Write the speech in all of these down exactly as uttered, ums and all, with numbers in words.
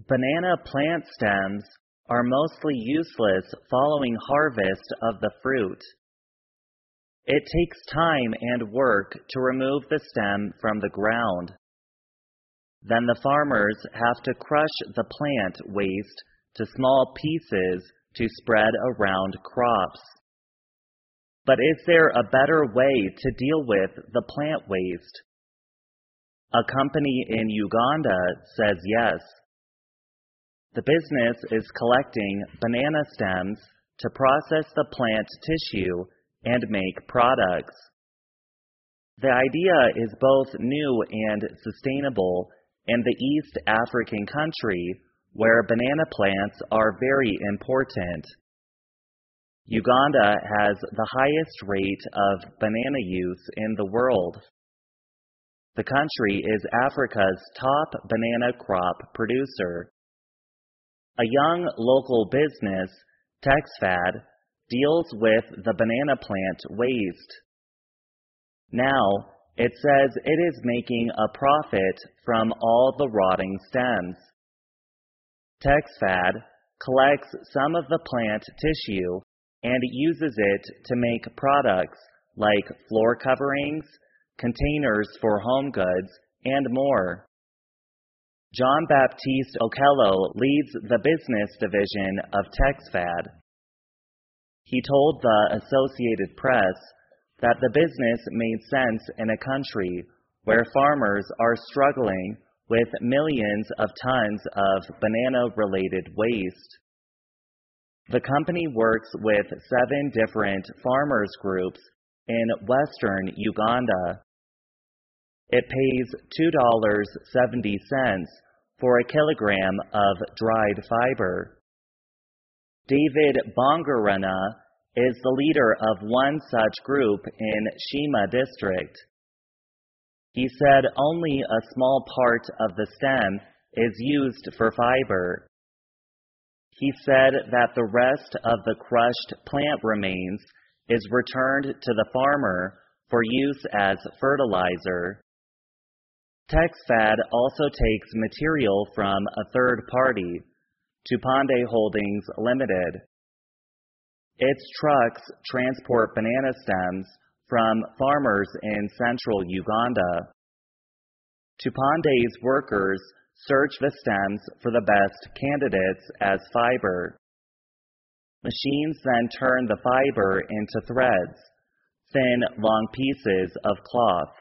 Banana plant stems are mostly useless following harvest of the fruit. It takes time and work to remove the stem from the ground. Then the farmers have to crush the plant waste to small pieces to spread around crops. But is there a better way to deal with the plant waste? A company in Uganda says yes. The business is collecting banana stems to process the plant tissue and make products. The idea is both new and sustainable in the East African country where banana plants are very important. Uganda has the highest rate of banana use in the world. The country is Africa's top banana crop producer. A young local business, TexFad, deals with the banana plant waste. Now, it says it is making a profit from all the rotting stems. TexFad collects some of the plant tissue and uses it to make products like floor coverings, containers for home goods, and more. John Baptiste Okello leads the business division of TexFad. He told the Associated Press that the business made sense in a country where farmers are struggling with millions of tons of banana-related waste. The company works with seven different farmers groups in western Uganda. It pays two dollars and seventy cents for a kilogram of dried fiber. David Bongarana is the leader of one such group in Shima district. He said only a small part of the stem is used for fiber. He said that the rest of the crushed plant remains is returned to the farmer for use as fertilizer. TexFad also takes material from a third party, Tupande Holdings Limited. Its trucks transport banana stems from farmers in central Uganda. Tupande's workers search the stems for the best candidates as fiber. Machines then turn the fiber into threads, thin, long pieces of cloth.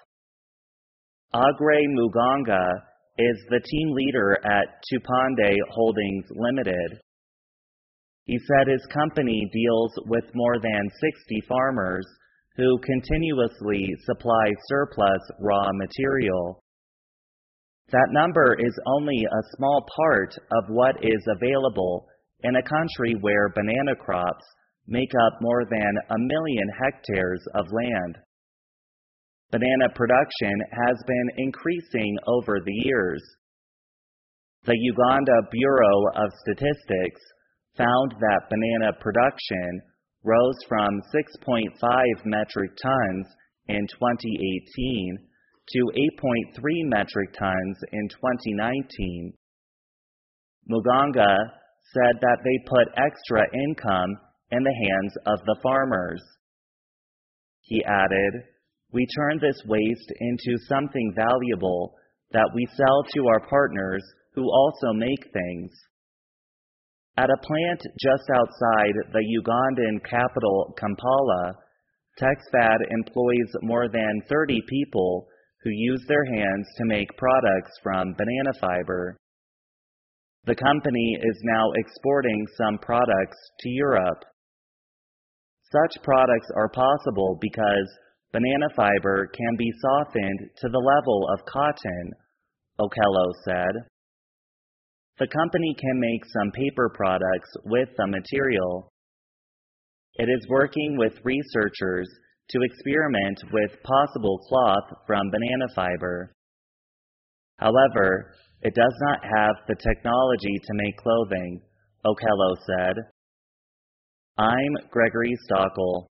Agre Muganga is the team leader at Tupande Holdings Limited. He said his company deals with more than sixty farmers who continuously supply surplus raw material. That number is only a small part of what is available in a country where banana crops make up more than a million hectares of land. Banana production has been increasing over the years. The Uganda Bureau of Statistics found that banana production rose from six point five metric tons in twenty eighteen to eight point three metric tons in twenty nineteen. Muganga said that they put extra income in the hands of the farmers. He added, "We turn this waste into something valuable that we sell to our partners who also make things." At a plant just outside the Ugandan capital, Kampala, TexFad employs more than thirty people who use their hands to make products from banana fiber. The company is now exporting some products to Europe. Such products are possible because banana fiber can be softened to the level of cotton, Okello said. The company can make some paper products with the material. It is working with researchers to experiment with possible cloth from banana fiber. However, it does not have the technology to make clothing, Okello said. I'm Gregory Stockel.